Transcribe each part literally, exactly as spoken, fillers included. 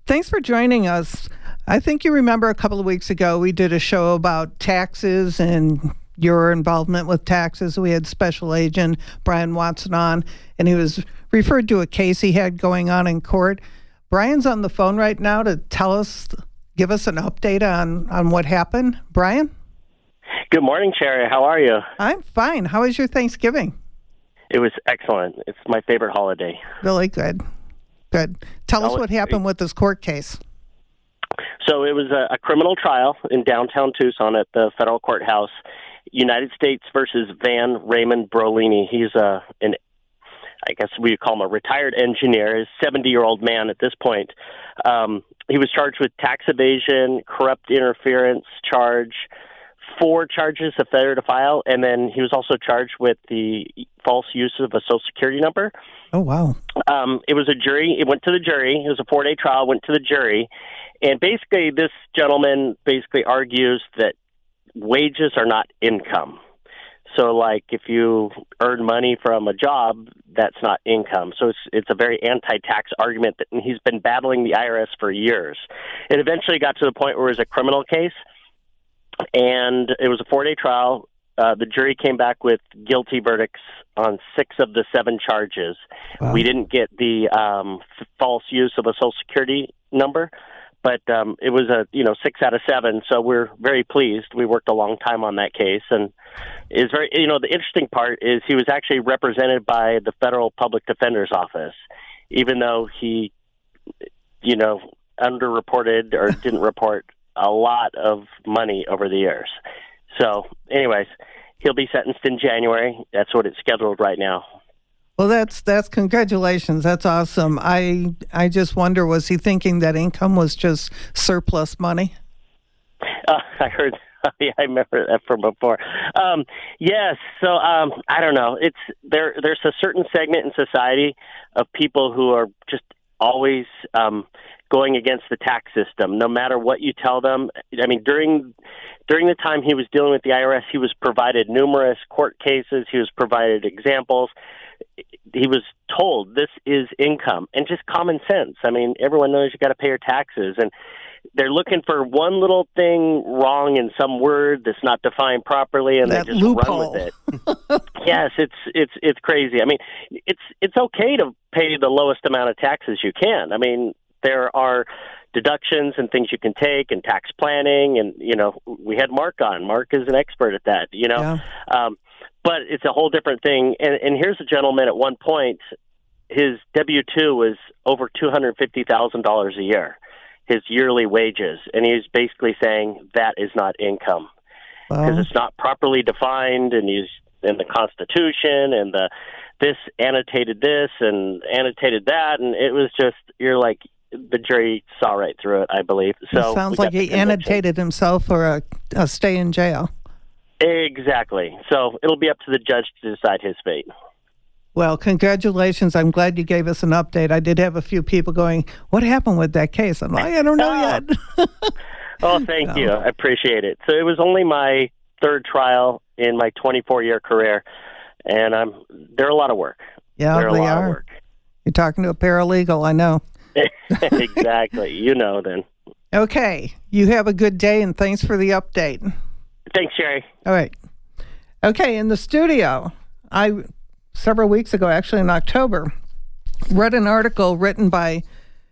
Thanks for joining us. I think you remember a couple of weeks ago we did a show about taxes and your involvement with taxes. We had Special Agent Brian Watson on, and he was referred to a case he had going on in court. Brian's on the phone right now to tell us, give us an update on, on what happened. Brian? Good morning, Sherry. How are you? I'm fine. How was your Thanksgiving? It was excellent. It's my favorite holiday. Really good. Good. Tell us what happened with this court case. So it was a, a criminal trial in downtown Tucson at the federal courthouse. United States versus Van Raymond Brolini. He's a, an, I guess we would call him a retired engineer. He's a seventy-year-old man at this point. Um, he was charged with tax evasion, corrupt interference charge, four charges of failure to file, and then he was also charged with the false use of a Social Security number. Oh, wow. Um, it was a jury. It went to the jury. It was a four-day trial, went to the jury. And basically, this gentleman basically argues that wages are not income. So, like, if you earn money from a job, that's not income. So it's it's a very anti-tax argument that and he's been battling the I R S for years. It eventually got to the point where it was a criminal case, and it was a four-day trial. Uh, the jury came back with guilty verdicts on six of the seven charges. Wow. We didn't get the um, f- false use of a Social Security number, but um, it was a you know six out of seven. So we're very pleased. We worked a long time on that case, and is very you know the interesting part is he was actually represented by the Federal Public Defender's Office, even though he you know underreported or didn't report a lot of money over the years. So, anyways, he'll be sentenced in January. That's what it's scheduled right now. Well, that's that's congratulations. That's awesome. I I just wonder, was he thinking that income was just surplus money? Uh, I heard. Yeah, I remember that from before. Um, yes. So um, I don't know. It's there. There's a certain segment in society of people who are just always um, going against the tax system, no matter what you tell them. I mean, during during the time he was dealing with the I R S, he was provided numerous court cases. He was provided examples. He was told this is income and just common sense. I mean, everyone knows you got to pay your taxes, and they're looking for one little thing wrong in some word that's not defined properly, and that they just loophole. run with it. Yes, it's it's it's crazy. I mean, it's it's okay to pay the lowest amount of taxes you can. I mean, there are deductions and things you can take and tax planning, and you know, we had Mark on. Mark is an expert at that. You know, yeah. um, but it's a whole different thing. And, and here's a gentleman at one point. His W two was over two hundred fifty thousand dollars a year. His yearly wages, and he's basically saying that is not income because Wow. it's not properly defined, and he's in the Constitution, and the this annotated this and annotated that, and it was just you're like the jury saw right through it, I believe. So it sounds like he annotated himself for a, a stay in jail. Exactly. So it'll be up to the judge to decide his fate. Well, congratulations. I'm glad you gave us an update. I did have a few people going, what happened with that case? I'm like, I don't know yet. Oh, thank no. you. I appreciate it. So it was only my third trial in my twenty-four-year career, and I'm they're a lot of work. Yeah, they're a they lot are. Of work. You're talking to a paralegal, I know. Exactly. You know then. Okay. You have a good day, and thanks for the update. Thanks, Sherry. All right. Okay, in the studio, I... several weeks ago, actually in October, read an article written by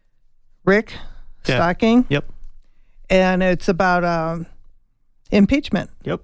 Rick Yeah. Stocking. Yep. And it's about um, impeachment. Yep.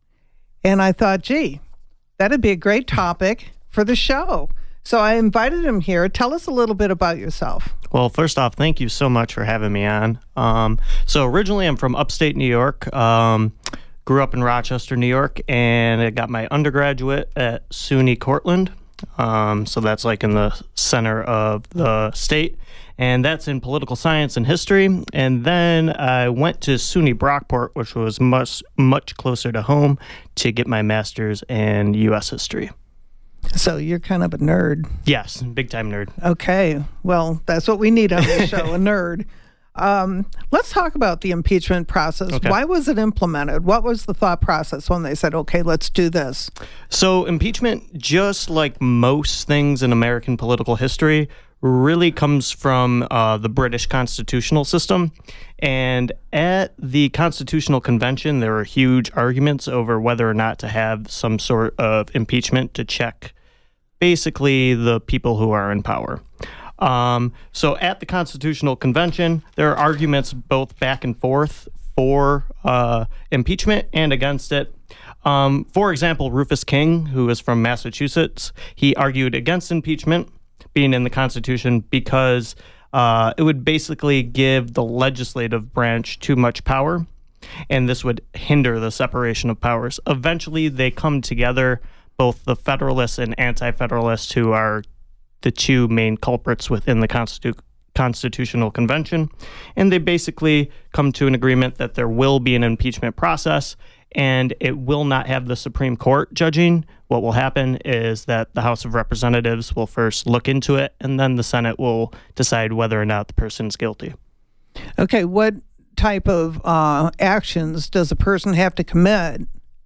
And I thought, gee, that'd be a great topic for the show. So I invited him here. Tell us a little bit about yourself. Well, first off, thank you so much for having me on. Um, so originally, I'm from upstate New York. Um, grew up in Rochester, New York, and I got my undergraduate at SUNY Cortland. Um, so that's like in the center of the state. And that's in political science and history. And then I went to SUNY Brockport, which was much, much closer to home, to get my master's in U S history. So you're kind of a nerd. Yes, big time nerd. Okay. Well, that's what we need on this show, a nerd. Um, let's talk about the impeachment process. Okay. Why was it implemented? What was the thought process when they said, okay, let's do this? So impeachment, just like most things in American political history, really comes from uh, the British constitutional system. And at the Constitutional Convention, there were huge arguments over whether or not to have some sort of impeachment to check basically the people who are in power. Um, so at the Constitutional Convention, there are arguments both back and forth for uh, impeachment and against it. Um, for example, Rufus King, who is from Massachusetts, he argued against impeachment being in the Constitution because uh, it would basically give the legislative branch too much power, and this would hinder the separation of powers. Eventually, they come together, both the Federalists and Anti-Federalists, who are the two main culprits within the Constitu- Constitutional Convention, and they basically come to an agreement that there will be an impeachment process, and it will not have the Supreme Court judging. What will happen is that the House of Representatives will first look into it, and then the Senate will decide whether or not the person's guilty. Okay, what type of uh, actions does a person have to commit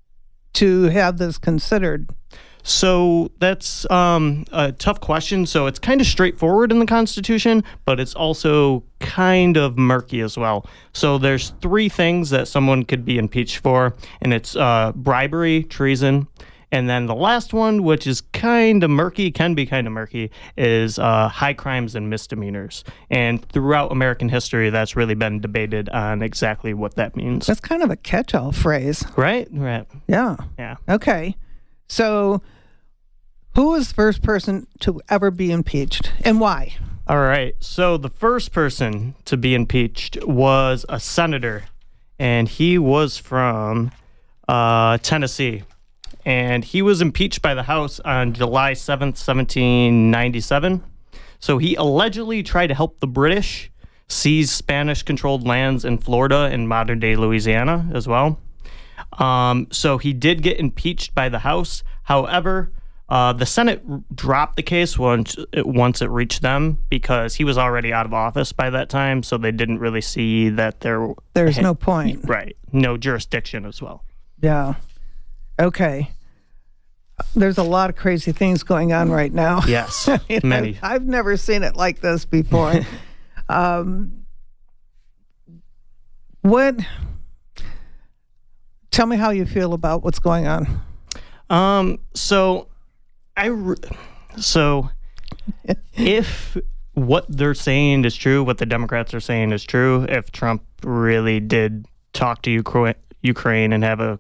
to have this considered? So that's um, a tough question. So it's kind of straightforward in the Constitution, but it's also kind of murky as well. So there's three things that someone could be impeached for, and it's uh, bribery, treason, and then the last one, which is kind of murky, can be kind of murky, is uh, high crimes and misdemeanors. And throughout American history, that's really been debated on exactly what that means. That's kind of a catch-all phrase. Right? Right. Yeah. Yeah. Okay. So who was the first person to ever be impeached and why? All right. So the first person to be impeached was a senator, and he was from uh, Tennessee. And he was impeached by the House on July seventh, seventeen ninety-seven. So he allegedly tried to help the British seize Spanish-controlled lands in Florida and modern-day Louisiana as well. Um, so he did get impeached by the House. However, uh, the Senate r- dropped the case once it, once it reached them because he was already out of office by that time, so they didn't really see that there... There's had, no point. Right. No jurisdiction as well. Yeah. Okay. There's a lot of crazy things going on right now. Yes, You know, many. I've never seen it like this before. um, what... Tell me how you feel about what's going on. Um, so I, re- so if what they're saying is true, what the Democrats are saying is true, if Trump really did talk to Ukra- Ukraine and have a,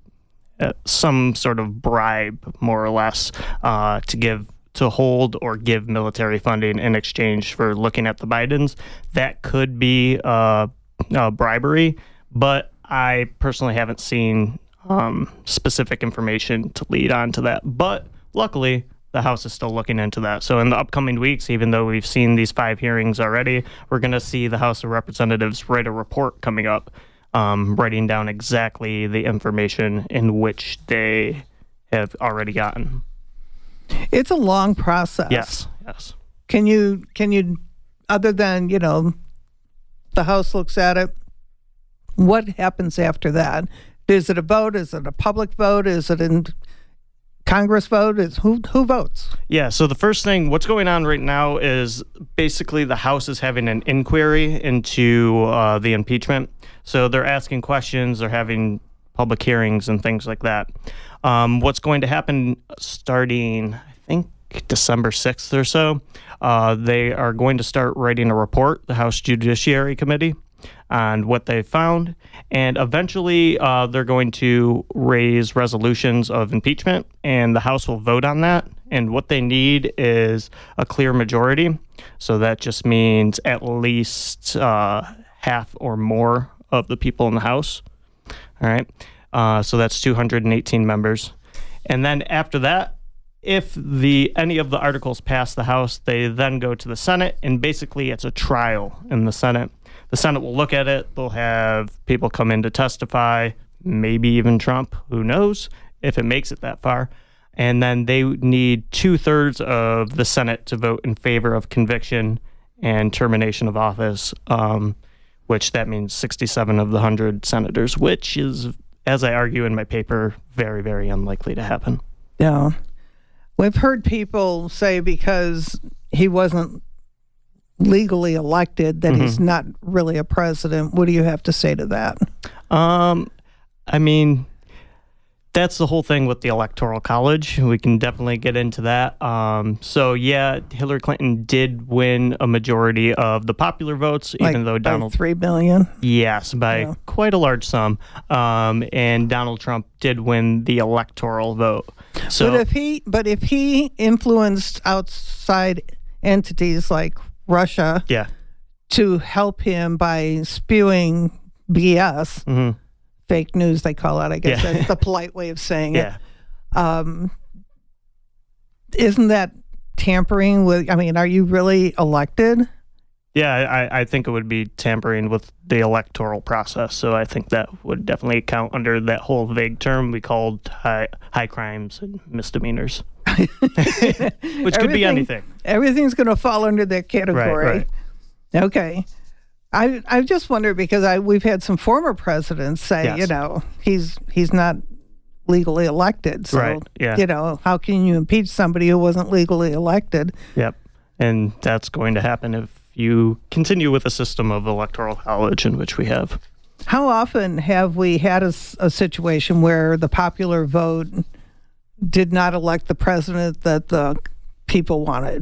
a some sort of bribe, more or less, uh, to give to hold or give military funding in exchange for looking at the Bidens, that could be uh, uh, bribery, but I personally haven't seen um, specific information to lead on to that. But luckily, the House is still looking into that. So in the upcoming weeks, even though we've seen these five hearings already, we're going to see the House of Representatives write a report coming up, um, writing down exactly the information in which they have already gotten. It's a long process. Yes, yes. Can you, can you, other than, you know, the House looks at it, what happens after that? Is it a vote? Is it a public vote? Is it in Congress vote? Is who who votes? Yeah, so the first thing, what's going on right now is basically the House is having an inquiry into uh, the impeachment. So they're asking questions, they're having public hearings and things like that. Um, what's going to happen starting, I think, December sixth or so, uh, they are going to start writing a report, the House Judiciary Committee, on what they found, and eventually uh, they're going to raise resolutions of impeachment, and the House will vote on that. And what they need is a clear majority, so that just means at least uh, half or more of the people in the House. All right, uh, so that's two hundred eighteen members, and then after that, if the any of the articles pass the House, they then go to the Senate, and basically it's a trial in the Senate. The Senate will look at it. They'll have people come in to testify, maybe even Trump, who knows, if it makes it that far. And then they need two-thirds of the Senate to vote in favor of conviction and termination of office, um, which that means sixty-seven of the one hundred senators, which is, as I argue in my paper, very, very unlikely to happen. Yeah. We've heard people say because he wasn't legally elected, that Mm-hmm. he's not really a president. What do you have to say to that? Um, I mean, that's the whole thing with the Electoral College. We can definitely get into that. Um, so yeah, Hillary Clinton did win a majority of the popular votes, Like even though by Donald three billion. yes, by Yeah. quite a large sum. Um, and Donald Trump did win the electoral vote. So But if he, but if he influenced outside entities like Russia yeah, to help him by spewing B S, hmm fake news they call it, I guess Yeah. that's the polite way of saying yeah. it. Um, isn't that tampering with? I mean, are you really elected? Yeah, I, I think it would be tampering with the electoral process. So I think that would definitely count under that whole vague term we called high, high crimes and misdemeanors, which could be Everything- anything. Everything's going to fall under that category. Right, right. Okay. I I just wonder because I we've had some former presidents say, Yes. you know, he's he's not legally elected. So, Right, yeah. you know, how can you impeach somebody who wasn't legally elected? Yep. And that's going to happen if you continue with a system of electoral college in which we have. How often have we had a, s- a situation where the popular vote did not elect the president that the people wanted?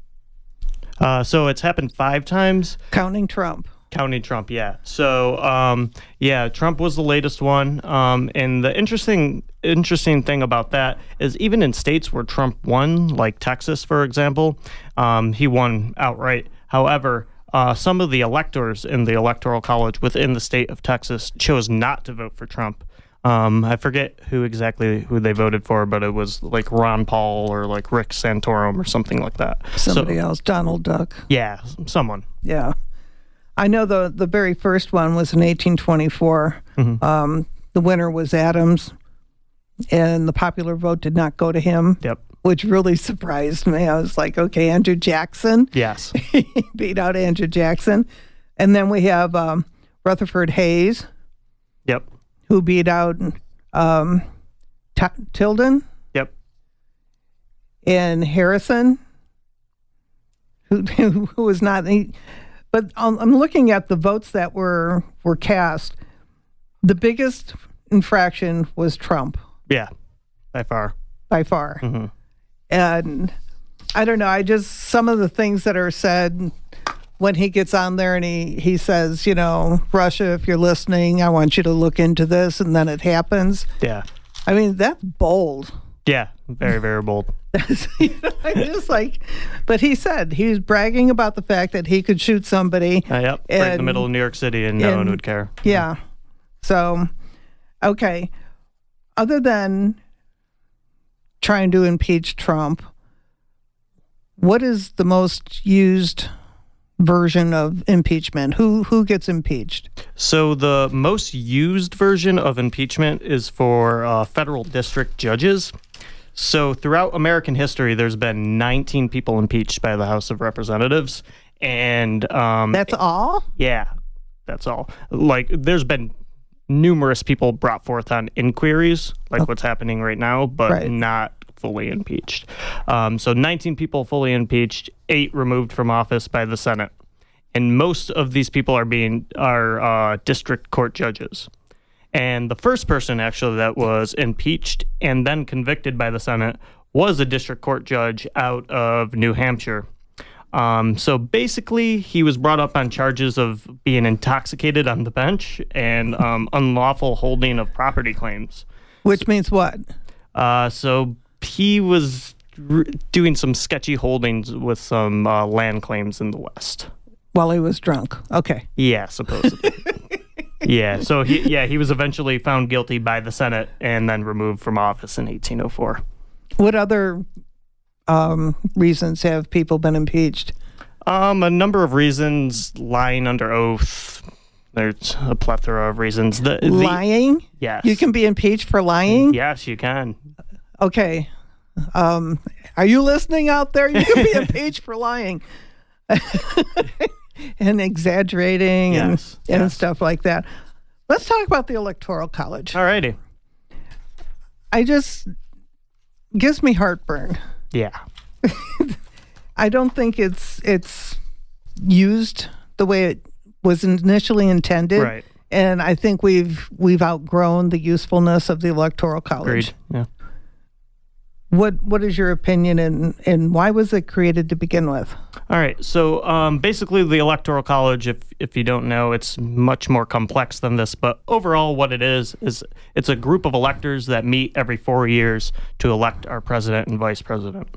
Uh, so it's happened five times. Counting Trump. Counting Trump, yeah. So, um, yeah, Trump was the latest one. Um, and the interesting, interesting thing about that is even in states where Trump won, like Texas, for example, um, he won outright. However, uh, some of the electors in the Electoral College within the state of Texas chose not to vote for Trump. Um, I forget who exactly who they voted for, but it was like Ron Paul or like Rick Santorum or something like that. Somebody So, else, Donald Duck. yeah, someone. Yeah. I know the the very first one was in eighteen twenty-four. Mhm. Um, the winner was Adams, and the popular vote did not go to him, Yep. which really surprised me. I was like, okay, Andrew Jackson. Yes. He beat out Andrew Jackson. And then we have um, Rutherford Hayes, Yep. who beat out um, T- Tilden, Yep. and Harrison, who, who was not. He, but I'm I'm looking at the votes that were were cast. The biggest infraction was Trump Yeah. By far. by far, hmm and I don't know. I just some of the things that are said when he gets on there and he he says, you know, Russia, if you're listening, I want you to look into this, and then it happens. Yeah. I mean, that's bold. Yeah. Very, very bold. You know, I'm just like, but he said he was bragging about the fact that he could shoot somebody. Uh, yep. right in the And- middle of New York City, and no one and- would care. Yeah. So, okay. Other than trying to impeach Trump, what is the most used version of impeachment? Who who gets impeached? So the most used version of impeachment is for uh, federal district judges. So throughout American history, there's been nineteen people impeached by the House of Representatives, and um, That's all? yeah, that's all. Like, there's been numerous people brought forth on inquiries, like what's happening right now, but Right. not fully impeached. Um, so nineteen people fully impeached, eight removed from office by the Senate, and most of these people are being are uh, district court judges. And the first person actually that was impeached and then convicted by the Senate was a district court judge out of New Hampshire. Um, so basically, he was brought up on charges of being intoxicated on the bench and um, unlawful holding of property claims. Which means what? Uh, so he was r- doing some sketchy holdings with some uh, land claims in the West. While he was drunk. Okay. Yeah, supposedly. yeah, so he yeah he was eventually found guilty by the Senate and then removed from office in eighteen oh four. What other um, reasons have people been impeached? Um, a number of reasons, lying under oath. There's a plethora of reasons. The, the Lying? yes, You can be impeached for lying? Yes, you can. Okay. Um, are you listening out there? You can be impeached for lying and exaggerating Yes, and, and yes. stuff like that. Let's talk about the Electoral College. Alrighty. I just gives me heartburn. Yeah. I don't think it's it's used the way it was initially intended. Right. And I think we've we've outgrown the usefulness of the Electoral College. Agreed. Yeah. What What is your opinion, and, and why was it created to begin with? All right. So um, basically, the Electoral College, if if you don't know, it's much more complex than this. But overall, what it is, is it's a group of electors that meet every four years to elect our president and vice president.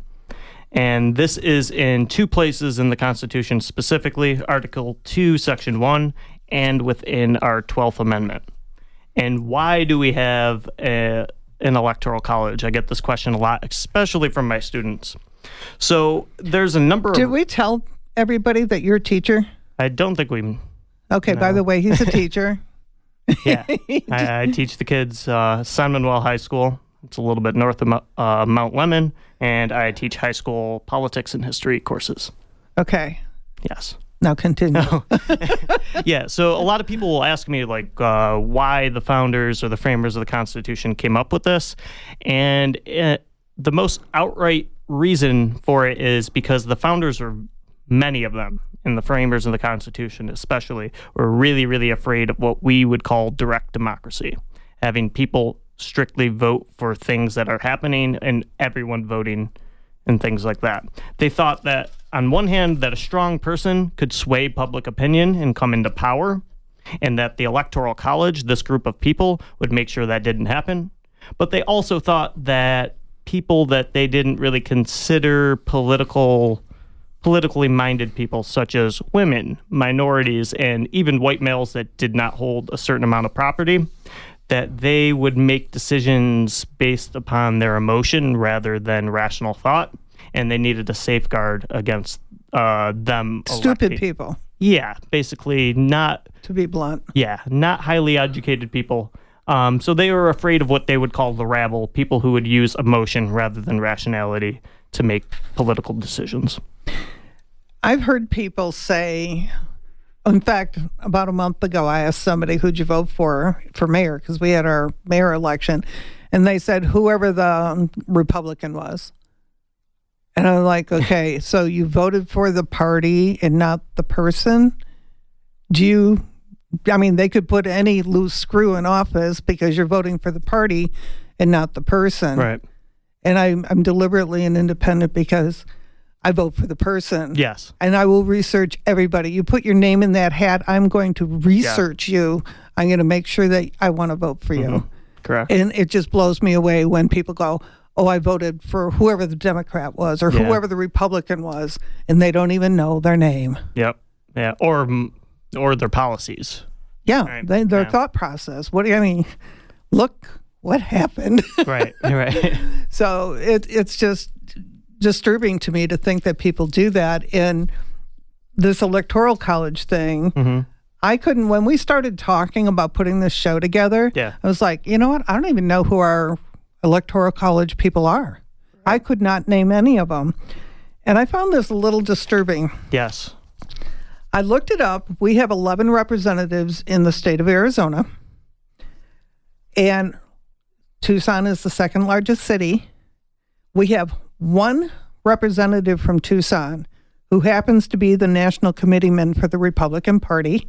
And this is in two places in the Constitution, specifically Article two, Section one, and within our twelfth Amendment. And why do we have a an electoral college? I get this question a lot, especially from my students. So there's a number of... Did we tell everybody that you're a teacher? I don't think we... Okay, no. By the way, he's a teacher. Yeah. I, I teach the kids uh, San Manuel High School. It's a little bit north of uh, Mount Lemmon, and I teach high school politics and history courses. Okay. Yes. Now continue. Yeah, so a lot of people will ask me, like, uh, why the founders or the framers of the Constitution came up with this. And it, the most outright reason for it is because the founders, are many of them, and the framers of the Constitution especially, were really, really afraid of what we would call direct democracy, having people strictly vote for things that are happening and everyone voting and things like that. They thought that, on one hand, that a strong person could sway public opinion and come into power, and that the Electoral College, this group of people, would make sure that didn't happen. But they also thought that people that they didn't really consider political, politically minded people, such as women, minorities, and even white males that did not hold a certain amount of property, that they would make decisions based upon their emotion rather than rational thought, and they needed to safeguard against uh, them. Stupid electing. people. Yeah, basically not... To be blunt. Yeah, not highly educated people. Um, so they were afraid of what they would call the rabble, people who would use emotion rather than rationality to make political decisions. I've heard people say... In fact, about a month ago, I asked somebody, who'd you vote for for mayor? Because we had our mayor election. And they said, whoever the Republican was. And I'm like, okay, so you voted for the party and not the person? Do you, I mean, they could put any loose screw in office because you're voting for the party and not the person. Right. And I'm, I'm deliberately an independent because I vote for the person. Yes. And I will research everybody. You put your name in that hat, I'm going to research yeah. you. I'm going to make sure that I want to vote for mm-hmm. you. Correct. And it just blows me away when people go, oh, I voted for whoever the Democrat was or yeah. whoever the Republican was, and they don't even know their name. Yep. Yeah. Or or their policies. Yeah. Right. They, their yeah. thought process. What do you I mean? Look what happened. Right. Right. So it it's just disturbing to me to think that people do that. In this Electoral College thing, mm-hmm. I couldn't, when we started talking about putting this show together, yeah. I was like, you know what? I don't even know who our Electoral College people are. Right. I could not name any of them. And I found this a little disturbing. Yes. I looked it up. We have eleven representatives in the state of Arizona. And Tucson is the second largest city. We have one representative from Tucson who happens to be the national committeeman for the Republican Party.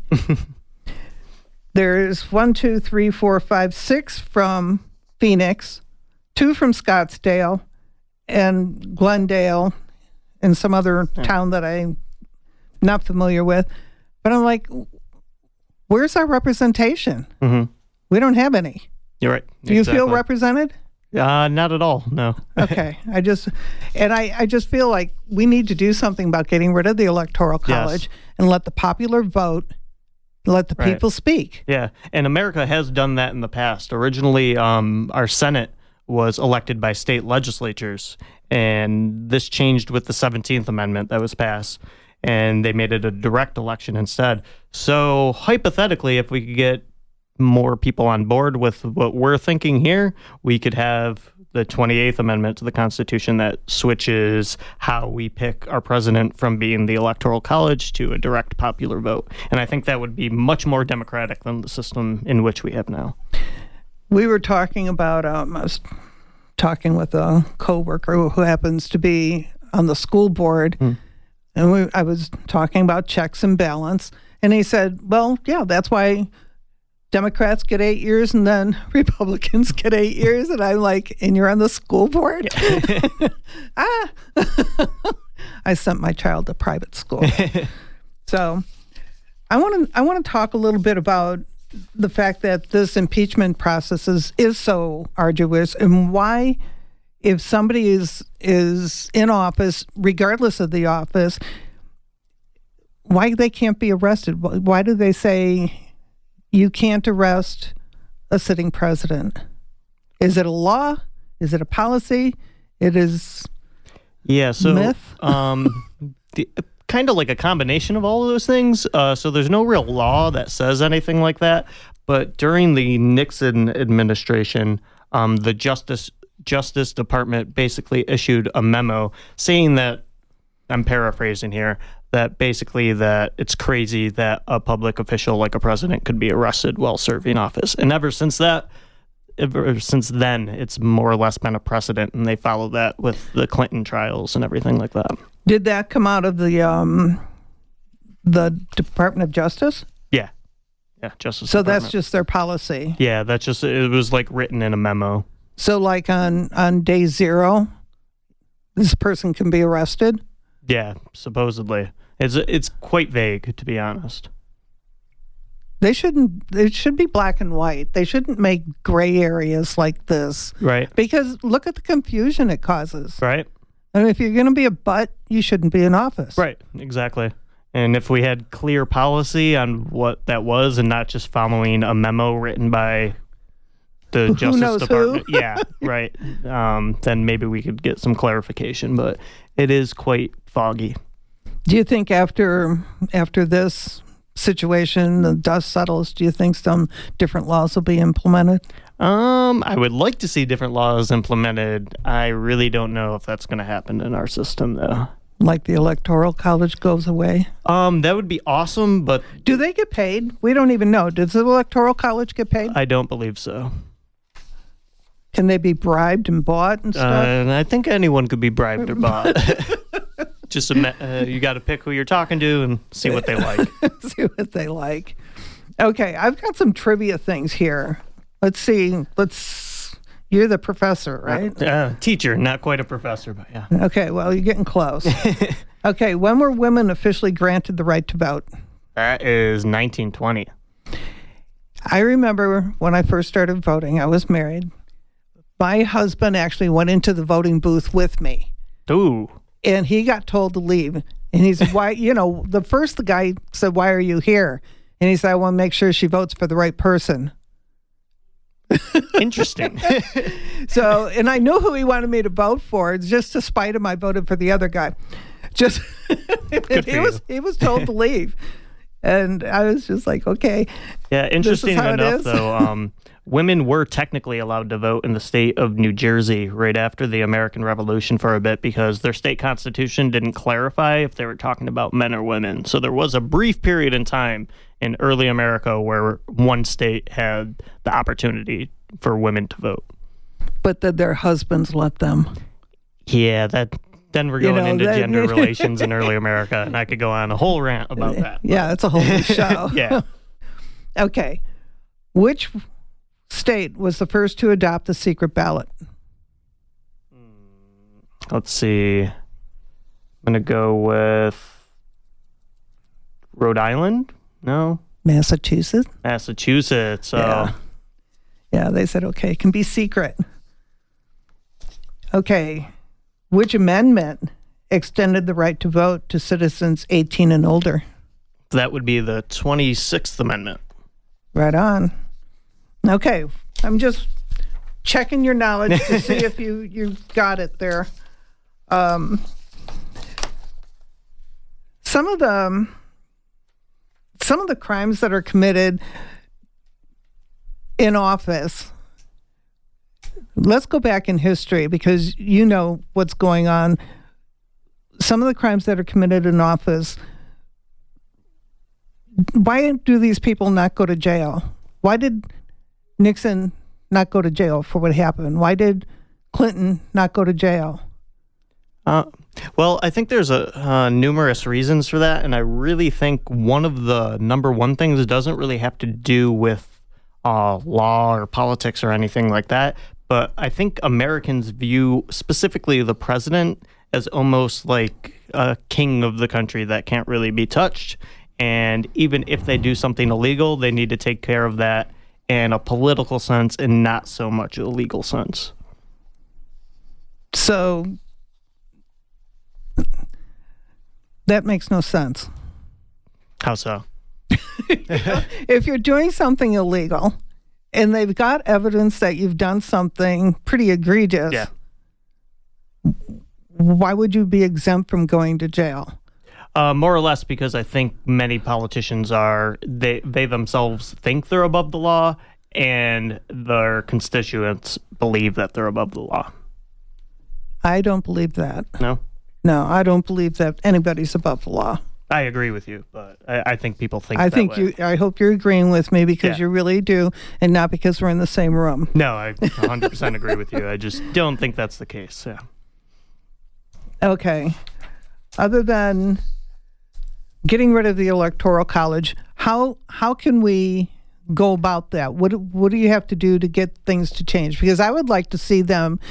There's one, two, three, four, five, six from Phoenix, two from Scottsdale, and Glendale, and some other yeah. town that I'm not familiar with. But I'm like, where's our representation? Mm-hmm. We don't have any. You're right. Do you exactly. feel represented? Uh, not at all, no. Okay. I just, and I, I just feel like we need to do something about getting rid of the Electoral College yes. and let the popular vote, let the right. people speak. Yeah, and America has done that in the past. Originally, um, our Senate was elected by state legislatures, and this changed with the seventeenth Amendment that was passed, and they made it a direct election instead. So hypothetically, if we could get more people on board with what we're thinking here, we could have the twenty-eighth Amendment to the Constitution that switches how we pick our president from being the Electoral College to a direct popular vote. And I think that would be much more democratic than the system in which we have now. We were talking about, um, I was talking with a coworker who happens to be on the school board. Mm. And we, I was talking about checks and balance. And he said, well, yeah, that's why Democrats get eight years and then Republicans get eight years. And I'm like, and you're on the school board? Yeah. ah. I sent my child to private school. So I want to I want to talk a little bit about the fact that this impeachment process is, is so arduous, and why, if somebody is is in office, regardless of the office, why they can't be arrested. Why do they say you can't arrest a sitting president? Is it a law? Is it a policy? It is yeah, so myth? um, the, kind of like a combination of all of those things. Uh, so there's no real law that says anything like that. But during the Nixon administration, um, the Justice Justice Department basically issued a memo saying that, I'm paraphrasing here, that basically that it's crazy that a public official like a president could be arrested while serving office. And ever since that, ever since then, it's more or less been a precedent, and they follow that with the Clinton trials and everything like that. Did that come out of the um, the Department of Justice? Yeah. Yeah, Justice So Department. that's just their policy. Yeah, that's just, it was like written in a memo. So like on, on day zero, this person can be arrested? Yeah, supposedly. It's it's quite vague, to be honest. They shouldn't, it should be black and white. They shouldn't make gray areas like this. Right. Because look at the confusion it causes. Right. And if you're going to be a butt, you shouldn't be in office. Right, exactly. And if we had clear policy on what that was and not just following a memo written by the Who Justice knows Department, who? yeah, right, um, then maybe we could get some clarification. But it is quite foggy. Do you think after after this situation, the dust settles, do you think some different laws will be implemented? Um, I would like to see different laws implemented. I really don't know if that's going to happen in our system, though. Like the Electoral College goes away? Um, that would be awesome, but Do they get paid? We don't even know. Does the Electoral College get paid? I don't believe so. Can they be bribed and bought and Uh, stuff? and I think anyone could be bribed or bought. Just a, uh, you got to pick who you're talking to and see what they like. See what they like. Okay, I've got some trivia things here. Let's see. Let's. You're the professor, right? Uh, teacher, not quite a professor, but yeah. Okay, well, you're getting close. Okay, when were women officially granted the right to vote? That is nineteen twenty. I remember when I first started voting, I was married. My husband actually went into the voting booth with me. Ooh. And he got told to leave. And he said, why, you know, the first the guy said, why are you here? And he said, I want to make sure she votes for the right person. Interesting. So, and I knew who he wanted me to vote for. Just to spite him, I voted for the other guy. Just, Good for he was you. he was told to leave. And I was just like, okay. Yeah, interesting how it enough, is. though, um, women were technically allowed to vote in the state of New Jersey right after the American Revolution for a bit because their state constitution didn't clarify if they were talking about men or women. So there was a brief period in time in early America where one state had the opportunity for women to vote. But then their husbands let them. Yeah, that then we're You going know, into that- gender relations in early America, and I could go on a whole rant about that. Yeah, that's a whole new show. Yeah. Okay. Which state was the first to adopt the secret ballot? Let's see. I'm going to go with Rhode Island? No? Massachusetts? Massachusetts. So Yeah. Yeah, they said, okay, it can be secret. Okay. Which amendment extended the right to vote to citizens eighteen and older? that would be the twenty-sixth Amendment. Right on. Okay. I'm just checking your knowledge to see if you, you got it there. Um, some of the um, some of the crimes that are committed in office. Let's go back in history because you know what's going on. Some of the crimes that are committed in office. Why do these people not go to jail? Why did Nixon not go to jail for what happened? Why did Clinton not go to jail? Uh, Well, I think there's a uh, numerous reasons for that, and I really think one of the number one things doesn't really have to do with uh, law or politics or anything like that, but I think Americans view specifically the president as almost like a king of the country that can't really be touched, and even if they do something illegal, they need to take care of that in a political sense and not so much a legal sense. So that makes no sense. How so? If you're doing something illegal and they've got evidence that you've done something pretty egregious, Yeah. why would you be exempt from going to jail? Uh, more or less because I think many politicians are, they, they themselves think they're above the law, and their constituents believe that they're above the law. I don't believe that. No? No, I don't believe that anybody's above the law. I agree with you, but I, I think people think I that think way. you, I hope you're agreeing with me because Yeah. you really do, and not because we're in the same room. No, I one hundred percent agree with you. I just don't think that's the case. Yeah. Okay. Other than getting rid of the Electoral College, how how can we go about that? What what do you have to do to get things to change? Because I would like to see them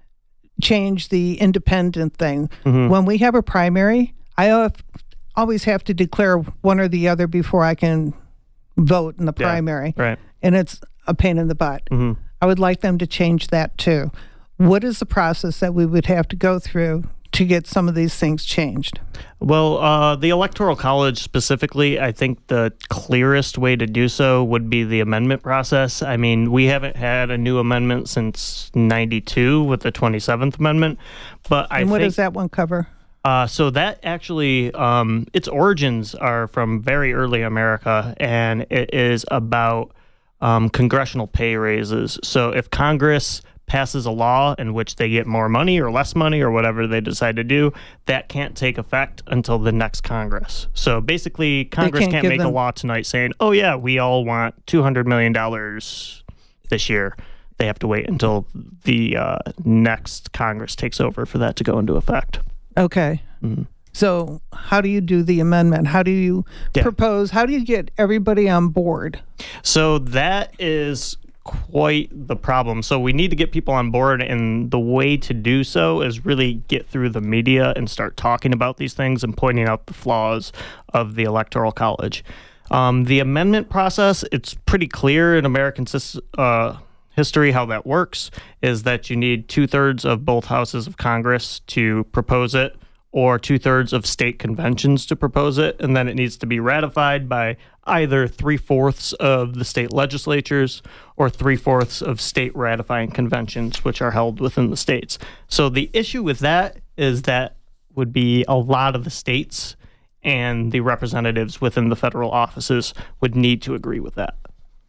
change the independent thing. Mm-hmm. When we have a primary, I have, always have to declare one or the other before I can vote in the Yeah, primary. right. And it's a pain in the butt. Mm-hmm. I would like them to change that too. What is the process that we would have to go through to get some of these things changed? Well, uh, the Electoral College specifically, I think the clearest way to do so would be the amendment process. I mean, we haven't had a new amendment since ninety-two with the twenty-seventh Amendment, but I And what think, does that one cover? Uh, so that actually, um, its origins are from very early America, and it is about um, congressional pay raises. So if Congress passes a law in which they get more money or less money or whatever they decide to do, that can't take effect until the next Congress. So basically, Congress can't can't, give make them- a law tonight saying, oh yeah, we all want two hundred million dollars this year. They have to wait until the uh, next Congress takes over for that to go into effect. Okay. Mm-hmm. So how do you do the amendment? How do you Yeah. propose? How do you get everybody on board? So that is quite the problem. So we need to get people on board, and the way to do so is really get through the media and start talking about these things and pointing out the flaws of the Electoral College. Um, the amendment process, it's pretty clear in American sis- uh, history how that works, is that you need two-thirds of both houses of Congress to propose it, or two-thirds of state conventions to propose it, and then it needs to be ratified by either three-fourths of the state legislatures or three-fourths of state ratifying conventions, which are held within the states. So the issue with that is that would be a lot of the states and the representatives within the federal offices would need to agree with that.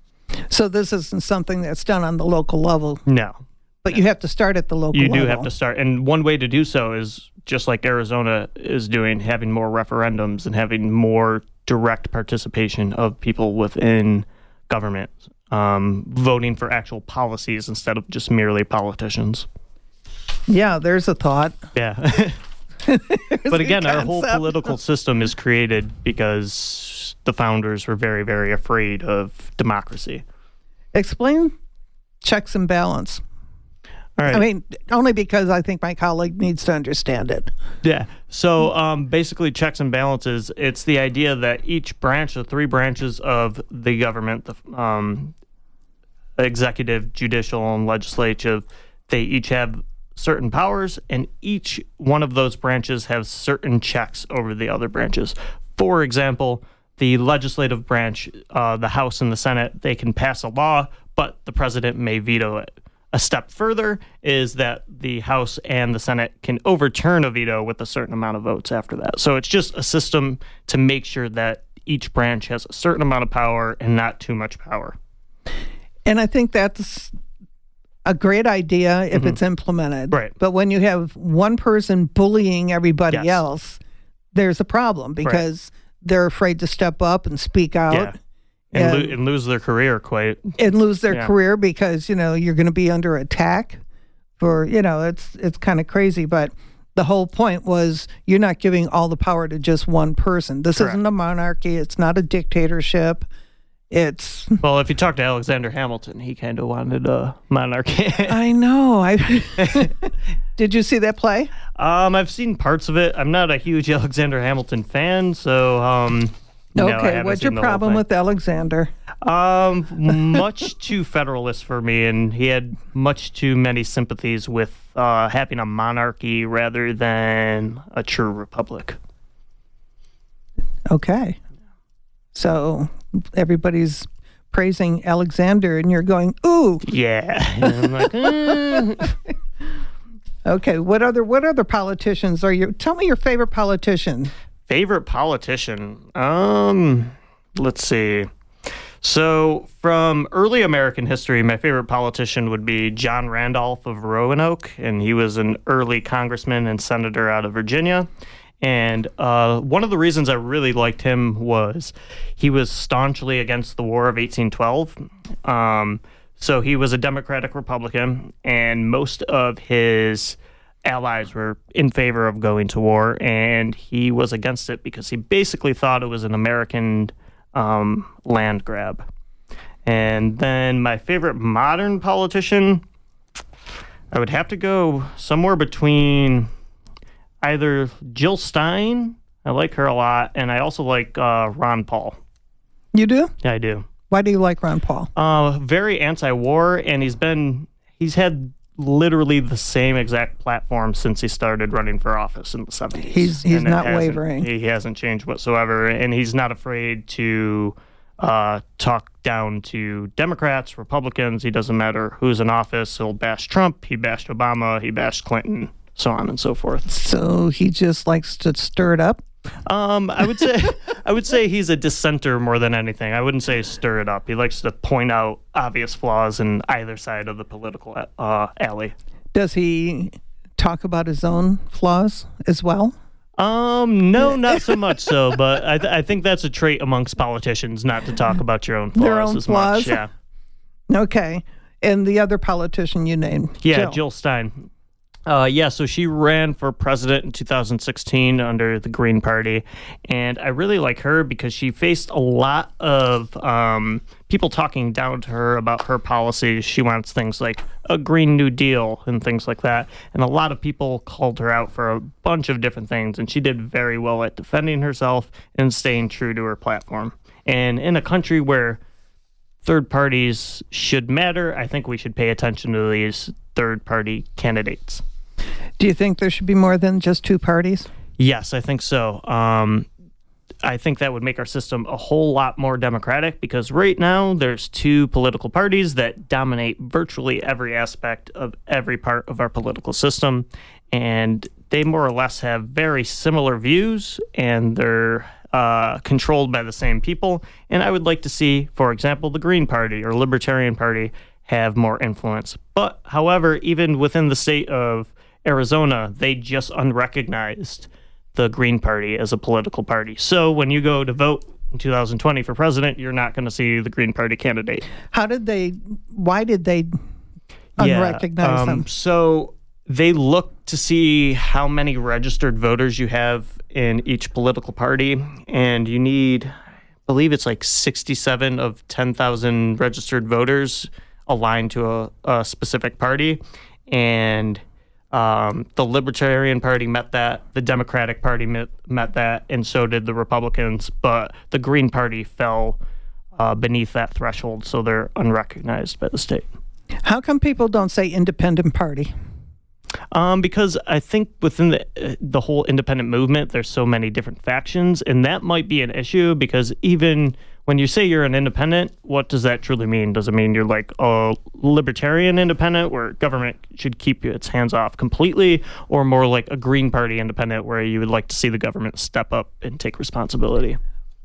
So this isn't something that's done on the local level, No. but you have to start at the local You level. do have to start. And one way to do so is just like Arizona is doing, having more referendums and having more direct participation of people within government, um, voting for actual policies instead of just merely politicians. Yeah, there's a thought. Yeah. But again, our whole concept. political system is created because the founders were very, very afraid of democracy. Explain checks and balance. All right. I mean, only because I think my colleague needs to understand it. Yeah. So um, basically, checks and balances, it's the idea that each branch, the three branches of the government, the um, executive, judicial, and legislative, they each have certain powers, and each one of those branches has certain checks over the other branches. For example, the legislative branch, uh, the House and the Senate, they can pass a law, but the president may veto it. A step further is that the House and the Senate can overturn a veto with a certain amount of votes after that. So it's just a system to make sure that each branch has a certain amount of power and not too much power. And I think that's a great idea if Mhm. it's implemented. Right. But when you have one person bullying everybody Yes. else, there's a problem because they're afraid to step up and speak out. Yeah. And, And- lo- and lose their career quite. and lose their Yeah. career because, you know, you're going to be under attack for, you know, it's it's kind of crazy. But the whole point was you're not giving all the power to just one person. This Correct. isn't a monarchy. It's not a dictatorship. It's Well, if you talk to Alexander Hamilton, he kind of wanted a monarchy. I know. I Did you see that play? um, I've seen parts of it. I'm not a huge Alexander Hamilton fan, so um, no, I Okay, haven't what's seen your the whole problem thing. with Alexander? Um, much too federalist for me, and he had much too many sympathies with uh, having a monarchy rather than a true republic. Okay. So everybody's praising Alexander, and you're going, ooh. Yeah. And I'm like, eh. Okay, what other what other politicians are you? Tell me your favorite politician. Favorite politician? Um, let's see. So, from early American history, my favorite politician would be John Randolph of Roanoke, and he was an early congressman and senator out of Virginia. And uh, one of the reasons I really liked him was he was staunchly against the War of eighteen twelve. Um, so he was a Democratic Republican, and most of his allies were in favor of going to war, and he was against it because he basically thought it was an American um, land grab. And then my favorite modern politician, I would have to go somewhere between either Jill Stein, I like her a lot, and I also like uh, Ron Paul. You do? Yeah, I do. Why do you like Ron Paul? Uh, very anti-war, and he's been he's had literally the same exact platform since he started running for office in the seventies. He's he's And it not hasn't- wavering. He hasn't changed whatsoever, and he's not afraid to uh, talk down to Democrats, Republicans. He doesn't matter who's in office. He'll bash Trump. He bashed Obama. He bashed Clinton. So on and so forth. So he just likes to stir it up. Um, I would say I would say he's a dissenter more than anything. I wouldn't say stir it up. He likes to point out obvious flaws in either side of the political uh, alley. Does he talk about his own flaws as well? Um, no, not so much so, but I, th- I think that's a trait amongst politicians not to talk about your own flaws Their own as flaws? much. Yeah, Okay. And the other politician you named? yeah, Jill. Jill Stein. Uh, yeah, so she ran for president in two thousand sixteen under the Green Party, and I really like her because she faced a lot of um, people talking down to her about her policies. She wants things like a Green New Deal and things like that, and a lot of people called her out for a bunch of different things, and she did very well at defending herself and staying true to her platform. And in a country where third parties should matter, I think we should pay attention to these third-party candidates. Do you think there should be more than just two parties? Yes, I think so. Um, I think that would make our system a whole lot more democratic because right now there's two political parties that dominate virtually every aspect of every part of our political system, and they more or less have very similar views, and they're uh, controlled by the same people. And I would like to see, for example, the Green Party or Libertarian Party have more influence. But, however, even within the state of Arizona, they just unrecognized the Green Party as a political party. So when you go to vote in two thousand twenty for president, you're not going to see the Green Party candidate. How did they, why did they Yeah, unrecognize um, them? So they look to see how many registered voters you have in each political party, and you need, I believe it's like sixty-seven of ten thousand registered voters aligned to a, a specific party, and Um, the Libertarian Party met that, the Democratic Party met, met that, and so did the Republicans, but the Green Party fell uh, beneath that threshold, so they're unrecognized by the state. How come people don't say independent party? Um, because I think within the uh, the whole independent movement, there's so many different factions, and that might be an issue because even when you say you're an independent, what does that truly mean? Does it mean you're like a libertarian independent where government should keep its hands off completely, or more like a Green Party independent where you would like to see the government step up and take responsibility?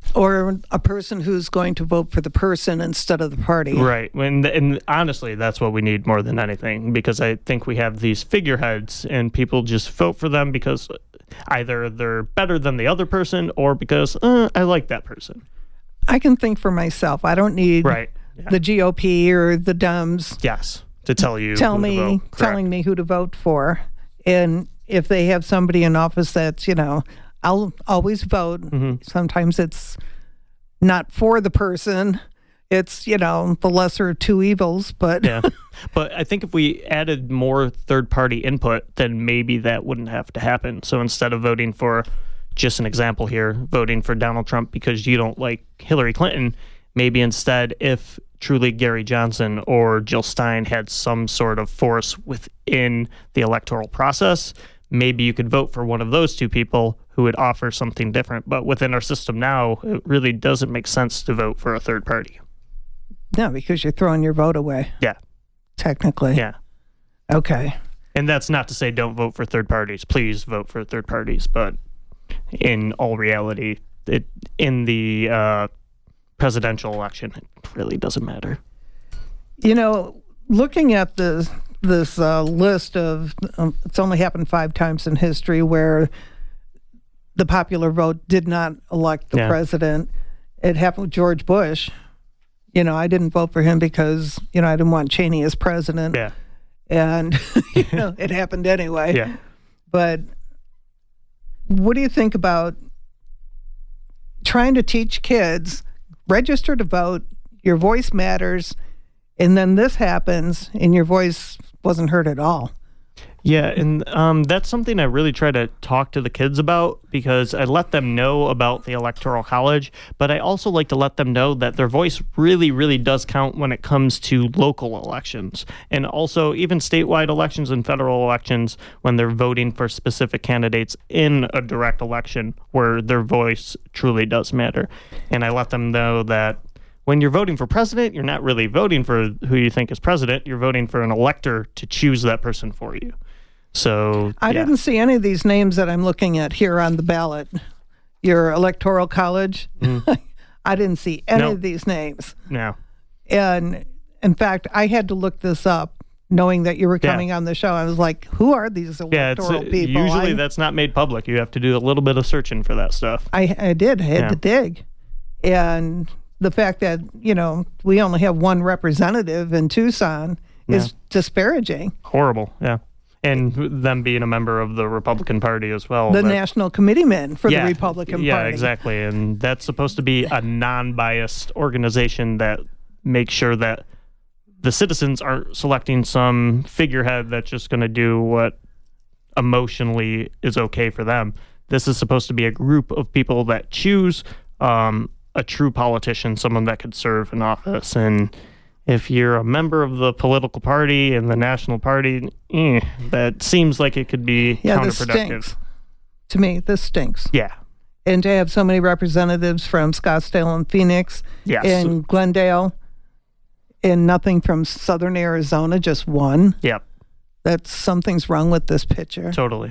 Or a person who's going to vote for the person instead of the party? Right. When and honestly, that's what we need more than anything, because I think we have these figureheads and people just vote for them because either they're better than the other person or because uh, I like that person. I can think for myself. I don't need Right. Yeah. the G O P or the Dems Yes. To tell you. tell who to me vote. Correct. telling me who to vote for. And if they have somebody in office that's, you know, I'll always vote. Mm-hmm. Sometimes it's not for the person. It's, you know, the lesser of two evils, but yeah. But I think if we added more third-party input, then maybe that wouldn't have to happen. So instead of voting for, just an example here, voting for Donald Trump because you don't like Hillary Clinton, maybe instead if truly Gary Johnson or Jill Stein had some sort of force within the electoral process, maybe you could vote for one of those two people who would offer something different. But within our system now, it really doesn't make sense to vote for a third party. no, because you're throwing your vote away. Yeah. Technically. Yeah. Okay. And that's not to say don't vote for third parties. Please vote for third parties. But in all reality, it in the uh, presidential election, it really doesn't matter. You know, looking at this this uh, list of, um, it's only happened five times in history where the popular vote did not elect the Yeah. president. It happened with George Bush. You know, I didn't vote for him because, you know, I didn't want Cheney as president. Yeah. And, you know, it happened anyway. Yeah. But what do you think about trying to teach kids, register to vote, your voice matters, and then this happens and your voice wasn't heard at all? Yeah, and um, that's something I really try to talk to the kids about, because I let them know about the Electoral College, but I also like to let them know that their voice really, really does count when it comes to local elections, and also even statewide elections and federal elections when they're voting for specific candidates in a direct election where their voice truly does matter. And I let them know that when you're voting for president, you're not really voting for who you think is president. You're voting for an elector to choose that person for you. So I yeah. didn't see any of these names that I'm looking at here on the ballot. Your Electoral College, Mm. I didn't see any No. of these names. No. And in fact, I had to look this up, knowing that you were Yeah. coming on the show. I was like, who are these Yeah, it's, electoral uh, people? usually I, that's not made public. You have to do a little bit of searching for that stuff. I, I did. I had Yeah. to dig. And the fact that, you know, we only have one representative in Tucson is disparaging. Horrible, yeah. And them being a member of the Republican Party as well. The That- national committeeman for yeah, the Republican yeah, Party. exactly. And that's supposed to be a non-biased organization that makes sure that the citizens aren't selecting some figurehead that's just going to do what emotionally is okay for them. This is supposed to be a group of people that choose um, a true politician, someone that could serve in office. And if you're a member of the political party and the national party, eh, that seems like it could be Yeah, this counterproductive. stinks. To me, this stinks. Yeah. And to have so many representatives from Scottsdale and Phoenix Yes. and Glendale and nothing from Southern Arizona, just one. Yep. That's something's wrong with this picture. Totally.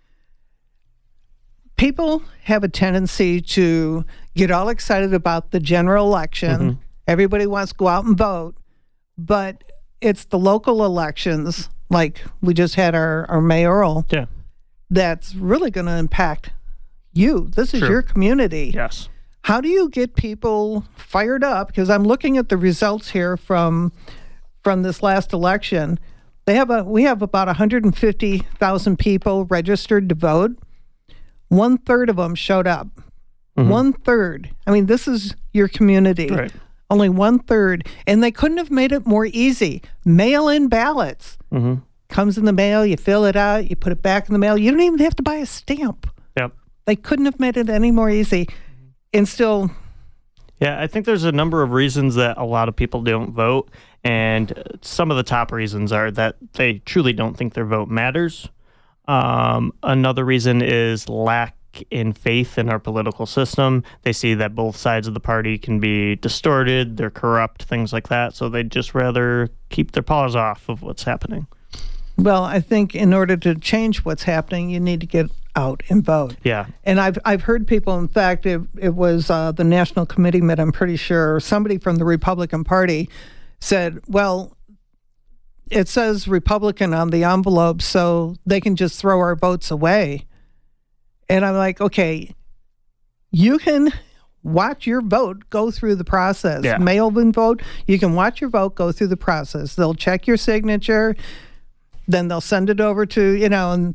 People have a tendency to get all excited about the general election. Mhm. Everybody wants to go out and vote, but it's the local elections, like we just had our, our mayoral, Yeah. that's really going to impact you. This is True. your community. Yes. How do you get people fired up? Because I'm looking at the results here from from this last election. They have a we have about one hundred fifty thousand people registered to vote. One third of them showed up. Mhm. One third. I mean, this is your community. Right. Only one third, and they couldn't have made it more easy. Mail-in ballots Mm-hmm. comes in the mail. You fill it out. You put it back in the mail. You don't even have to buy a stamp. Yep. They couldn't have made it any more easy. And still, Yeah, I think there's a number of reasons that a lot of people don't vote, and uh, some of the top reasons are that they truly don't think their vote matters. Um, another reason is lack in faith in our political system. They see that both sides of the party can be distorted, they're corrupt, things like that, so they'd just rather keep their paws off of what's happening. well, I think in order to change what's happening, you need to get out and vote. Yeah. And I've I've heard people, in fact, it, it was uh, the national committeeman, I'm pretty sure, somebody from the Republican Party said, well, it says Republican on the envelope, so they can just throw our votes away. And I'm like, okay, you can watch your vote go through the process. Yeah. Mail-in vote, you can watch your vote go through the process. They'll check your signature, then they'll send it over to, you know, and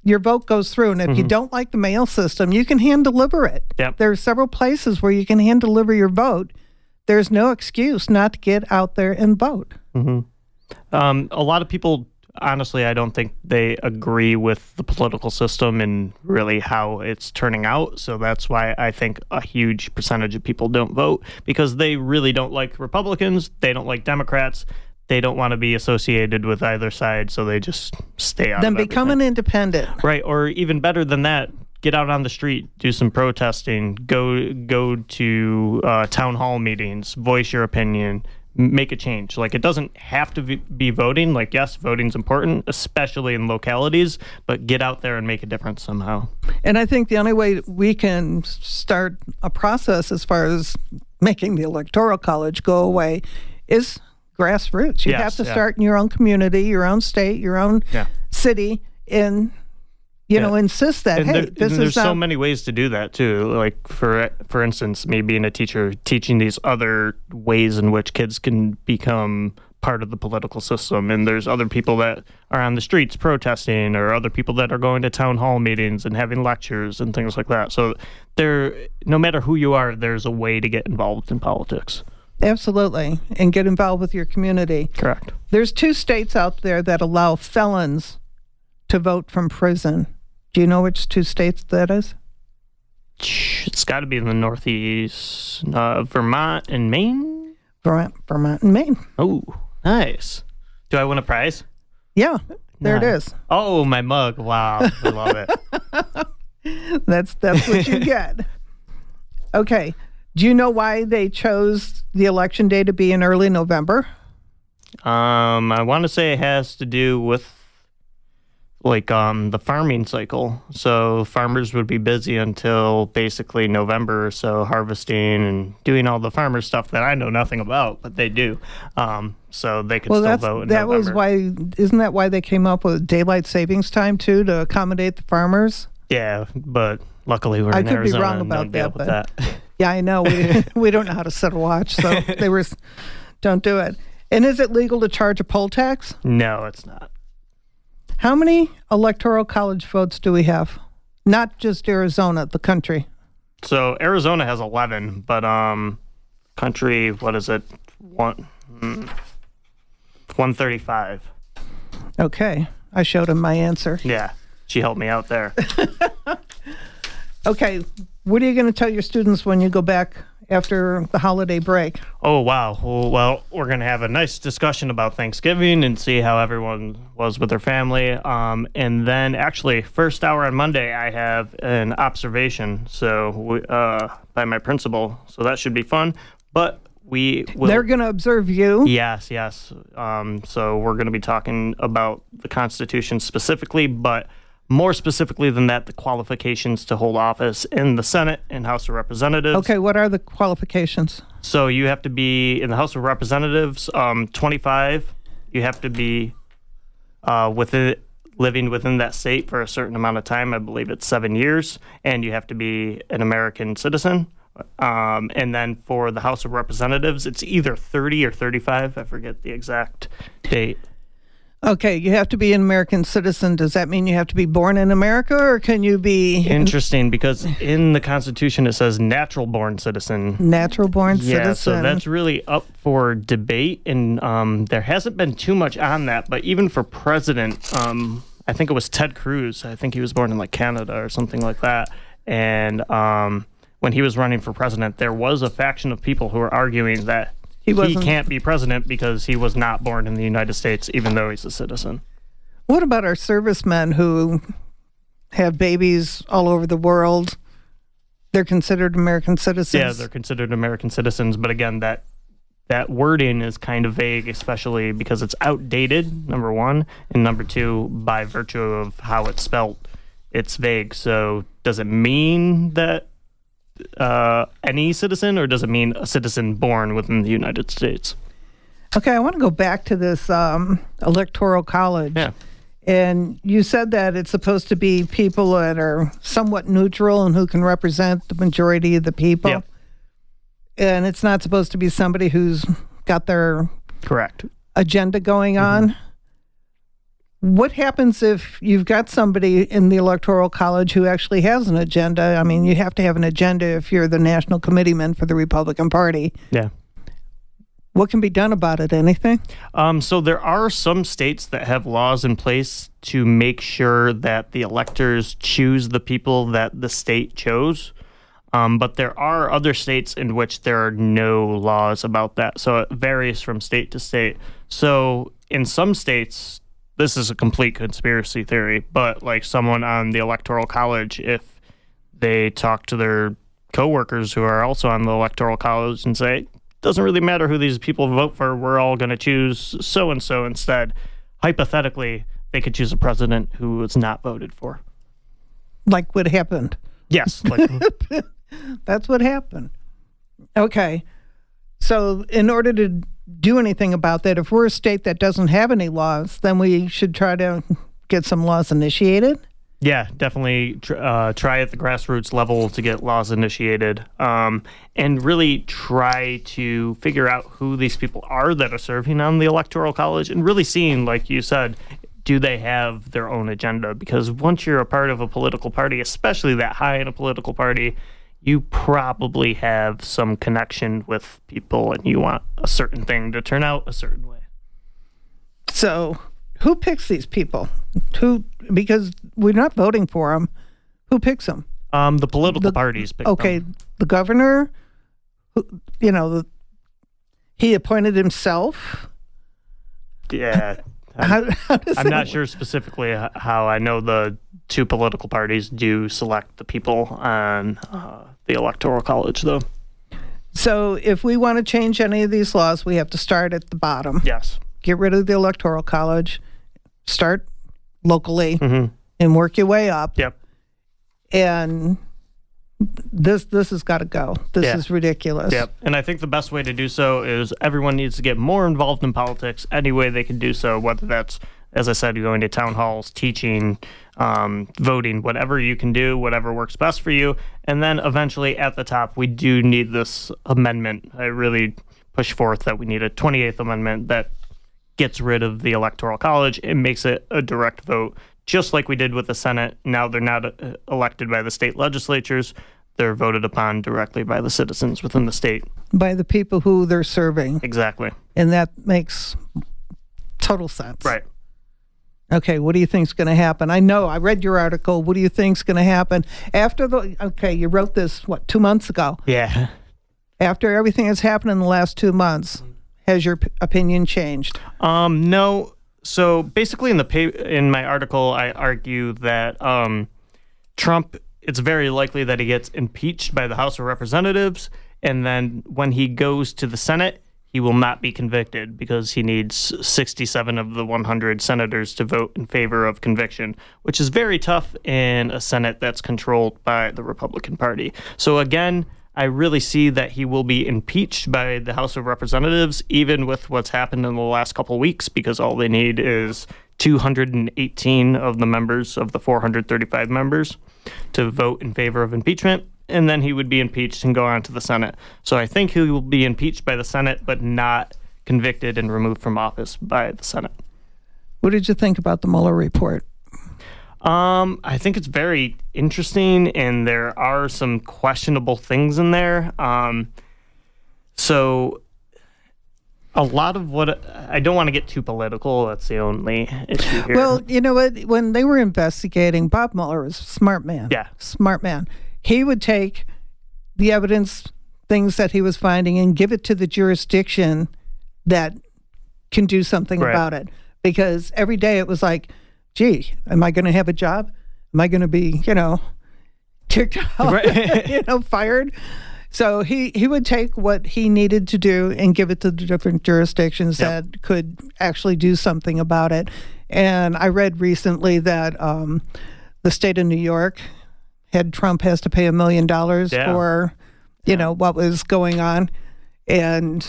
your vote goes through. And if mm-hmm. you don't like the mail system, you can hand deliver it. Yep. There are several places where you can hand deliver your vote. There's no excuse not to get out there and vote. Mm-hmm. Um, a lot of people, honestly, I don't think they agree with the political system and really how it's turning out. So that's why I think a huge percentage of people don't vote, because they really don't like Republicans. They don't like Democrats. They don't want to be associated with either side. So they just stay out then of Then become everything. an independent. Right. Or even better than that, get out on the street, do some protesting, go go to uh, town hall meetings, voice your opinion, make a change. Like, it doesn't have to be voting. Like, yes, voting's important, especially in localities, but get out there and make a difference somehow. And I think the only way we can start a process as far as making the Electoral College go away is grassroots. You yes, have to yeah. start in your own community, your own state, your own yeah. city, and you yeah. know, insist that, and hey, there, this and there's is not... so many ways to do that too. Like, for for instance, me being a teacher, teaching these other ways in which kids can become part of the political system. And there's other people that are on the streets protesting, or other people that are going to town hall meetings and having lectures and things like that. So there, no matter who you are, there's a way to get involved in politics. Absolutely. And get involved with your community. Correct. There's two states out there that allow felons to vote from prison. Do you know which two states that is? It's got to be in the Northeast. Uh, Vermont and Maine? Vermont, Vermont and Maine. Oh, nice. Do I win a prize? Yeah, there nice. it is. Oh, my mug. Wow. I love it. that's that's what you get. Okay. Do you know why they chose the election day to be in early November? Um, I want to say it has to do with like um the farming cycle. So farmers would be busy until basically November or so, harvesting and doing all the farmer stuff that I know nothing about, but they do. Um, so they could well, still that's, vote in that November. was why. Isn't that why they came up with daylight savings time too, to accommodate the farmers? Yeah, but luckily we're I in could Arizona be wrong and about don't deal that, with but that. Yeah, I know. We we don't know how to set a watch, so they were don't do it. And is it legal to charge a poll tax? No, it's not. How many electoral college votes do we have? Not just Arizona, the country. So Arizona has eleven, but um, country, what is it? One, mm, one thirty-five. Okay, I showed him my answer. Yeah, she helped me out there. Okay, what are you going to tell your students when you go back after the holiday break? Oh, wow. Well, well, we're going to have a nice discussion about Thanksgiving and see how everyone was with their family. Um, and then actually, first hour on Monday, I have an observation so we, uh, by my principal. So that should be fun. But we will... They're going to observe you? Yes, yes. Um, so we're going to be talking about the Constitution specifically, but more specifically than that, the qualifications to hold office in the Senate and House of Representatives. Okay, what are the qualifications? So you have to be in the House of Representatives, um, twenty-five. You have to be uh, within living within that state for a certain amount of time. I believe it's seven years, and you have to be an American citizen. Um, and then for the House of Representatives, it's either thirty or thirty-five. I forget the exact date. Okay, you have to be an American citizen. Does that mean you have to be born in America, or can you be... Interesting, because in the Constitution it says natural-born citizen. Natural-born yeah, citizen. Yeah, so that's really up for debate, and um, there hasn't been too much on that, but even for president, um, I think it was Ted Cruz. I think he was born in, like, Canada or something like that, and um, when he was running for president, there was a faction of people who were arguing that He, he can't be president because he was not born in the United States, even though he's a citizen. What about our servicemen who have babies all over the world? They're considered American citizens? Yeah, they're considered American citizens. But again, that that wording is kind of vague, especially because it's outdated, number one. And number two, by virtue of how it's spelt, it's vague. So does it mean that Uh, any citizen, or does it mean a citizen born within the United States? Okay, I want to go back to this um, electoral college. Yeah. And you said that it's supposed to be people that are somewhat neutral and who can represent the majority of the people. Yeah. And it's not supposed to be somebody who's got their Correct agenda going on. mm-hmm. what happens if you've got somebody in the Electoral College who actually has an agenda? I mean, you have to have an agenda if you're the national committeeman for the Republican Party. Yeah. What can be done about it? Anything? Um, so there are some states that have laws in place to make sure that the electors choose the people that the state chose. Um, but there are other states in which there are no laws about that. So it varies from state to state. So in some states, this is a complete conspiracy theory, but like someone on the Electoral College, if they talk to their coworkers who are also on the Electoral College and say, doesn't really matter who these people vote for, we're all going to choose so-and-so instead. Hypothetically, they could choose a president who was not voted for. Like what happened? Yes. Like, that's what happened. Okay. So in order to do anything about that, if we're a state that doesn't have any laws, then we should try to get some laws initiated? Yeah, definitely tr- uh, try at the grassroots level to get laws initiated, um, and really try to figure out who these people are that are serving on the Electoral College, and really seeing, like you said, do they have their own agenda? Because once you're a part of a political party, especially that high in a political party, you probably have some connection with people and you want a certain thing to turn out a certain way. So who picks these people? Who, because we're not voting for them. Who picks them? Um, the political the, parties pick okay, them. The governor, who, you know, the, he appointed himself. Yeah. I'm, how, how does I'm not work? sure specifically how. I know the two political parties do select the people on uh, the Electoral College, though. So if we want to change any of these laws, we have to start at the bottom. Yes. Get rid of the Electoral College, start locally, Mm-hmm. and work your way up. Yep. And this this has got to go. This Yeah. is ridiculous. Yep. And I think the best way to do so is everyone needs to get more involved in politics any way they can do so, whether that's, as I said, going to town halls, teaching, um, voting, whatever you can do, whatever works best for you. And then eventually at the top, we do need this amendment. I really push forth that we need a twenty-eighth Amendment that gets rid of the Electoral College and makes it a direct vote, just like we did with the Senate. Now they're not uh, elected by the state legislatures. They're voted upon directly by the citizens within the state. By the people who they're serving. Exactly. And that makes total sense. Right. Okay, what do you think's going to happen? I know, I read your article. What do you think's going to happen? After the, okay, you wrote this, what, two months ago? Yeah. After everything that's happened in the last two months, has your p- opinion changed? Um, no. So basically in the pa- in my article, I argue that um, Trump, it's very likely that he gets impeached by the House of Representatives, and then when he goes to the Senate, he will not be convicted because he needs sixty-seven of the one hundred senators to vote in favor of conviction, which is very tough in a Senate that's controlled by the Republican Party. So again, I really see that he will be impeached by the House of Representatives, even with what's happened in the last couple of weeks, because all they need is two hundred eighteen of the members of the four hundred thirty-five members to vote in favor of impeachment, and then he would be impeached and go on to the Senate. So I think he will be impeached by the Senate, but not convicted and removed from office by the Senate. What did you think about the Mueller report? Um, I think it's very interesting, and there are some questionable things in there. Um, so a lot of what I don't want to get too political. That's the only issue here. Well, you know what? When they were investigating, Bob Mueller was a smart man. Yeah. Smart man. He would take the evidence, things that he was finding, and give it to the jurisdiction that can do something Right. about it. Because every day it was like, gee, am I going to have a job? Am I going to be, you know, kicked out, Right. you know, fired? So he, he would take what he needed to do and give it to the different jurisdictions Yep. that could actually do something about it. And I read recently that um, the state of New York had Trump has to pay a million dollars Yeah. for, you Yeah. know, what was going on. And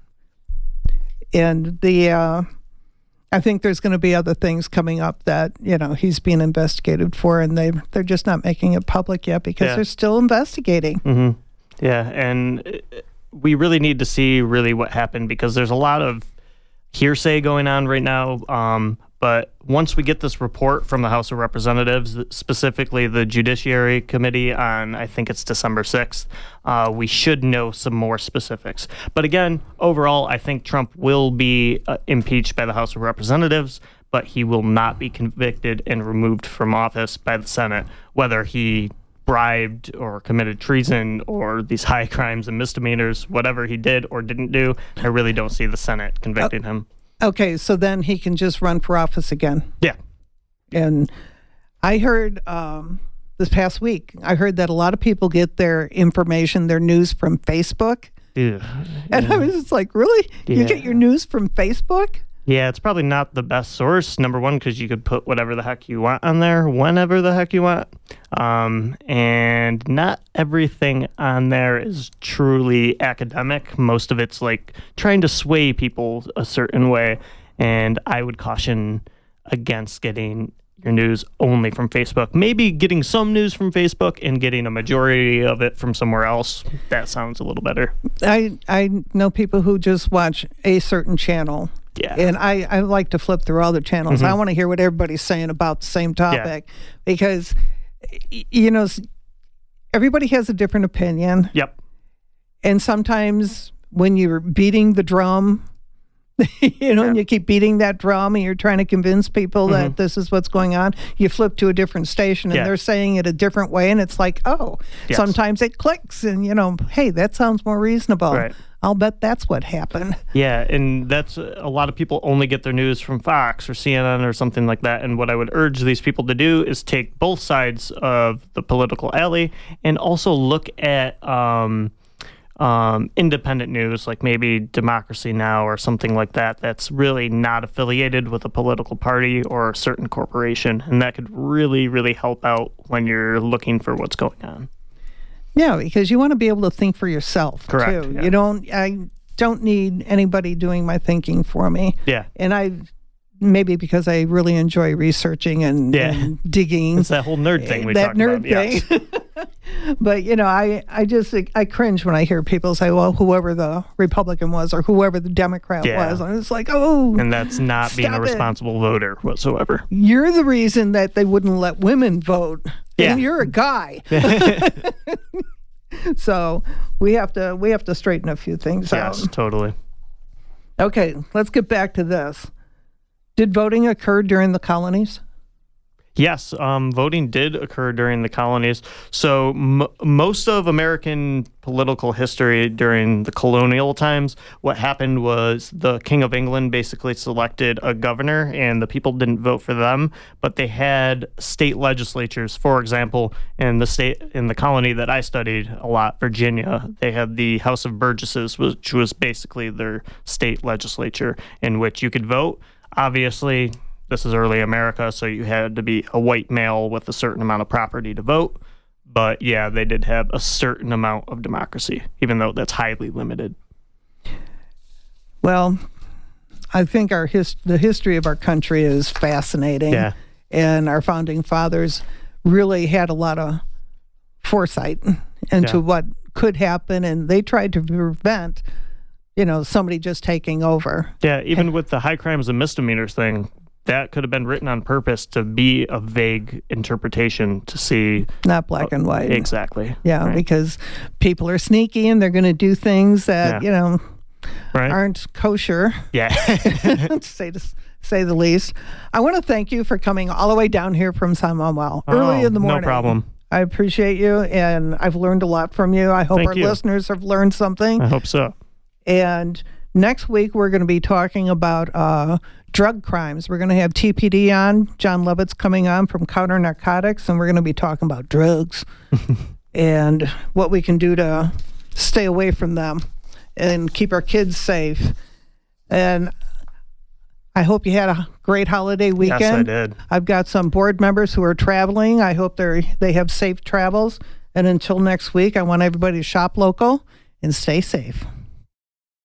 and the uh, I think there's going to be other things coming up that, you know, he's being investigated for, and they they're just not making it public yet because Yeah. they're still investigating. Mm-hmm. Yeah, and uh, we really need to see really what happened, because there's a lot of hearsay going on right now. Um, But once we get this report from the House of Representatives, specifically the Judiciary Committee on, I think it's December sixth, uh, we should know some more specifics. But again, overall, I think Trump will be uh, impeached by the House of Representatives, but he will not be convicted and removed from office by the Senate, whether he bribed or committed treason or these high crimes and misdemeanors, whatever he did or didn't do. I really don't see the Senate convicting oh. him. Okay, so then he can just run for office again. Yeah. And I heard um, this past week, I heard that a lot of people get their information, their news from Facebook. Yeah. And I was just like, really? Yeah. You get your news from Facebook? Yeah, it's probably not the best source, number one, because you could put whatever the heck you want on there, whenever the heck you want. Um, and not everything on there is truly academic. Most of it's like trying to sway people a certain way. And I would caution against getting your news only from Facebook. Maybe getting some news from Facebook and getting a majority of it from somewhere else. That sounds a little better. I, I know people who just watch a certain channel. Yeah. And I, I like to flip through all the channels. Mm-hmm. I want to hear what everybody's saying about the same topic. Yeah. Because, you know, everybody has a different opinion. Yep. And sometimes when you're beating the drum, you know, yeah. and you keep beating that drum and you're trying to convince people mm-hmm. that this is what's going on, you flip to a different station and yeah. they're saying it a different way. And it's like, oh, yes. sometimes it clicks and, you know, hey, that sounds more reasonable. Right. I'll bet that's what happened. Yeah, and that's a lot of people only get their news from Fox or C N N or something like that. And what I would urge these people to do is take both sides of the political alley and also look at um, um, independent news, like maybe Democracy Now! Or something like that, that's really not affiliated with a political party or a certain corporation. And that could really, really help out when you're looking for what's going on. Yeah, because you want to be able to think for yourself, Correct, too. Yeah. You don't, I don't need anybody doing my thinking for me. Yeah. And I, maybe because I really enjoy researching and, yeah. and digging. It's that whole nerd thing we that talked nerd about. Thing. Yes. But, you know, I, I just, I cringe when I hear people say, well, whoever the Republican was or whoever the Democrat yeah. was. And it's like, oh. And that's not being a responsible it. voter whatsoever. You're the reason that they wouldn't let women vote. Yeah. And you're a guy. So we have to we have to straighten a few things out. Yes, totally. Okay, let's get back to this. Did voting occur during the colonies? Yes, um, voting did occur during the colonies. So m- most of American political history during the colonial times, what happened was the King of England basically selected a governor, and the people didn't vote for them, but they had state legislatures. For example, in the state in the colony that I studied a lot, Virginia, they had the House of Burgesses, which was basically their state legislature, in which you could vote. Obviously, this is early America, so you had to be a white male with a certain amount of property to vote. But yeah, they did have a certain amount of democracy, even though that's highly limited. Well, I think our his- the history of our country is fascinating. Yeah. And our founding fathers really had a lot of foresight into Yeah. what could happen, and they tried to prevent, you know, somebody just taking over. Yeah, even with the high crimes and misdemeanors thing, that could have been written on purpose to be a vague interpretation to see. Not black and white. Exactly. Yeah, right. Because people are sneaky and they're going to do things that, Yeah. you know, right. aren't kosher, Yeah. to say to say the least. I want to thank you for coming all the way down here from Samuel early Oh, in the morning. No problem. I appreciate you, and I've learned a lot from you. I hope Thank our you. listeners have learned something. I hope so. And next week, we're going to be talking about uh, drug crimes. We're going to have T P D on. John Lovett's coming on from Counter Narcotics, and we're going to be talking about drugs and what we can do to stay away from them and keep our kids safe. And I hope you had a great holiday weekend. Yes, I did. I've got some board members who are traveling. I hope they they have safe travels. And until next week, I want everybody to shop local and stay safe.